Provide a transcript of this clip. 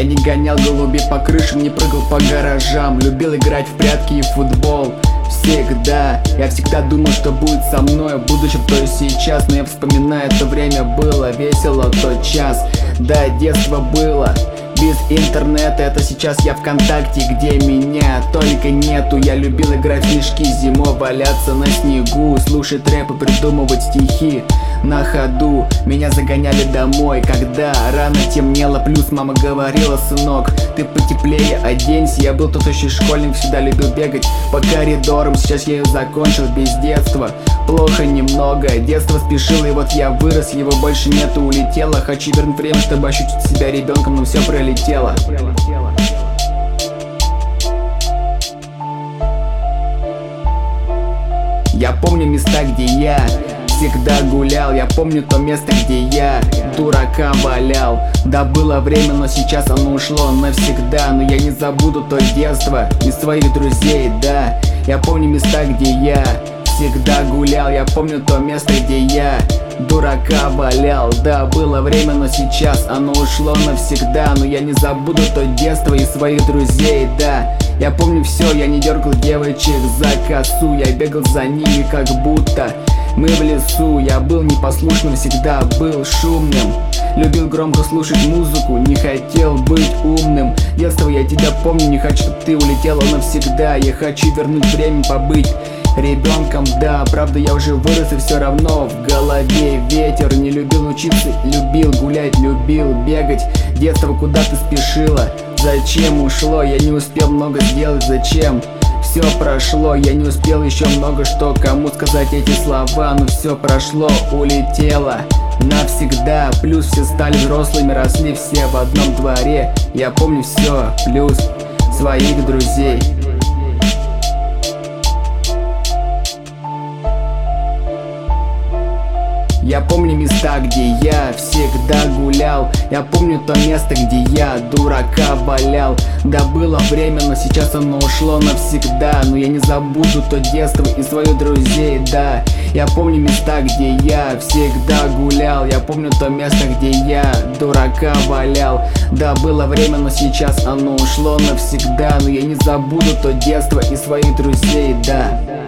не гонял голубей по крышам, не прыгал по гаражам. Любил играть в прятки и футбол. Всегда, я всегда думал, что будет со мной в будущем, то есть сейчас. Но я вспоминаю, то время было весело, тот час. Да, детство было без интернета, это сейчас я ВКонтакте, где меня только нету. Я любил играть в снежки, зимой валяться на снегу, слушать рэп и придумывать стихи на ходу. Меня загоняли домой, когда рано темнело. Плюс мама говорила: сынок, ты потеплее оденься. Я был тот еще школьник, всегда любил бегать по коридорам. Сейчас я ее закончил, без детства плохо немного. Детство спешило, и вот я вырос, его больше нету, улетело. Хочу вернуть время, чтобы ощутить себя ребенком, но все пролетело. Я помню места, где я всегда гулял. Я помню то место, где я дурака валял. Да, было время, но сейчас оно ушло навсегда. Но я не забуду то детство и своих друзей, да. Я помню места, где я всегда гулял. Я помню то место, где я дурака валял. Да, было время, но сейчас оно ушло навсегда. Но я не забуду то детство и своих друзей, да. Я помню все, я не дергал девочек за косу. Я бегал за ними, как будто мы в лесу. Я был непослушным, всегда был шумным. Любил громко слушать музыку, не хотел быть умным. Детство, я тебя помню, не хочу, чтобы ты улетела навсегда. Я хочу вернуть время, побыть ребенком, да. Правда, я уже вырос, и все равно в голове ветер. Не любил учиться, любил гулять, любил бегать. Детство, куда ты спешила? Зачем ушло? Я не успел много сделать, зачем? Все прошло, я не успел еще много что кому сказать эти слова. Но все прошло, улетело навсегда. Плюс все стали взрослыми, росли все в одном дворе. Я помню все, плюс своих друзей. Я помню места, где я всегда гулял. Я помню то место, где я дурака валял. Да, было время, но сейчас оно ушло навсегда. Но я не забуду то детство и своих друзей, да. Я помню места, где я всегда гулял. Я помню то место, где я дурака валял. Да, было время, но сейчас оно ушло навсегда. Но я не забуду то детство и своих друзей, да.